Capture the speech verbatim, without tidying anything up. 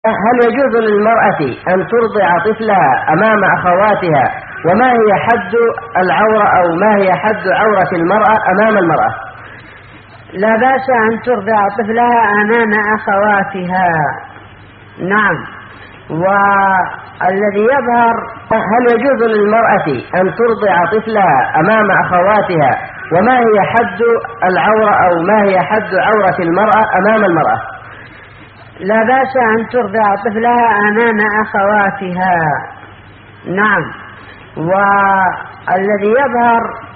هل يجوز للمرأة أن ترضع طفلها أمام أخواتها؟ وما هي حد العورة أو ما هي حد عورة المرأة أمام المرأة؟ لا بأس أن ترضع طفلها أمام أخواتها، نعم. والذي يظهر هل يجوز للمرأة أن ترضع طفلها أمام أخواتها؟ وما هي حد العورة أو ما هي حد عورة المرأة أمام المرأة؟ لا بأس أن ترضع طفلها أمام أخواتها، نعم. والذي يظهر